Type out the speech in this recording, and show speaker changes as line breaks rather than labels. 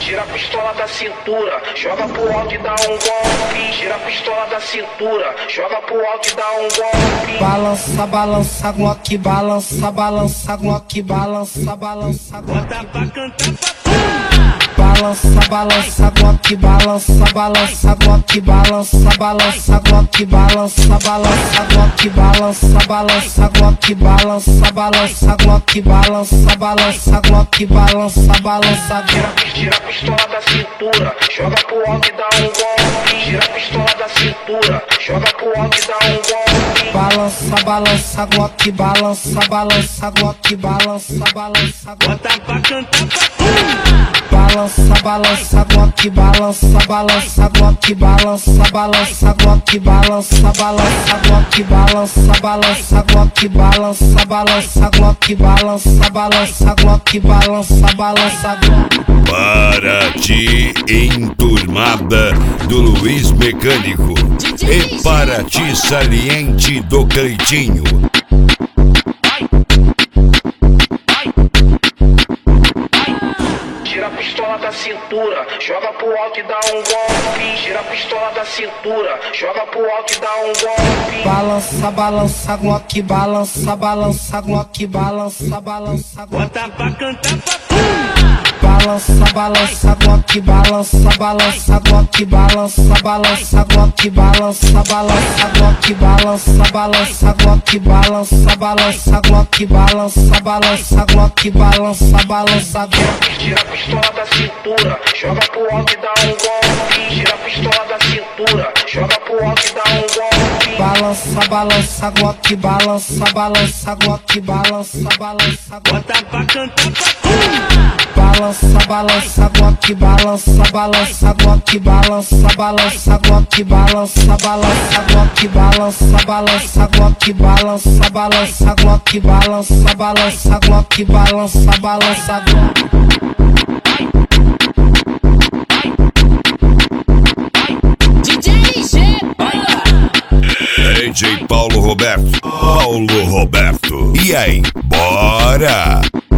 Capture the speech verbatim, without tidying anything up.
Tira a pistola da cintura, joga pro alto e dá um golpe. Tira a pistola da cintura, joga pro alto e dá um golpe.
Balança, balança, Glock, balança, balança, Glock, balança, balança, Glock.
Bota pra cantar pra
Balança, balança, Glock, balança, balança, Glock, balança, balança, Glock, balança, balança, Glock, balança, balança, Glock, balança, balança, Glock, balança, balança, Glock, balança, balança.
Tira, tira a pistola da cintura, joga pro alto e dá um golpe. Tira a pistola da cintura, joga pro alto e dá um golpe.
Balança, balança, Glock, balança, balança, Glock, balança, balança, Glock.
Bota pra cantar pra
Balança, balança, Glock, balança, balança, Glock, balança, balança, Glock, balança, balança, Glock, balança, balança, Glock, balança, balança, Glock, balança, balança, Glock, balança, balança.
Paraty enturmada do Luiz Mecânico e Paraty saliente do Cleitinho.
Tira a pistola da cintura, joga pro alto e dá um golpe. Tira a pistola da cintura, joga pro alto e dá um golpe.
Balança, balança, Glock, balança, balança, Glock, balança, balança, Glock.
Bota pra cantar pra
Balança, balança, Glock, balança, balança, Glock, balança, balança, Glock, balança, balança, Glock, balança, balança, Glock, balança, balança, Glock, balança, balança, Glock, balança, balança.
Tira a pistola da cintura, joga pro alto e dá um golpe. Tira a pistola da cintura, joga pro alto e dá um golpe.
Balança, balança, Glock, balança, balança, Glock, balança, balança, Glock.
Bota pra cantar pra
Balança, balança, Glock, balança, balança, Glock, balança, balança, Glock, balança, balança, Glock, balança, balança, Glock, balança, balança, Glock, balança, balança, Glock, balança, balança.
D J G,
D J Paulo Roberto. Paulo Roberto. E aí, bora!